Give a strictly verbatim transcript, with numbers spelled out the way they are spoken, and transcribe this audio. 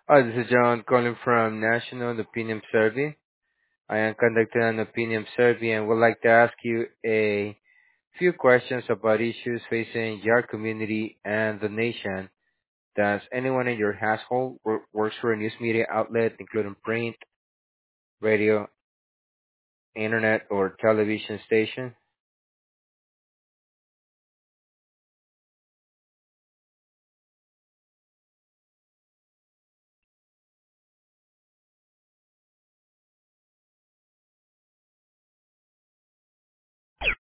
Hi, this is John calling from National Opinion Survey. I am conducting an opinion survey and would like to ask you a few questions about issues facing your community and the nation. Does anyone in your household wor- works for a news media outlet, including print, radio, internet, or television station?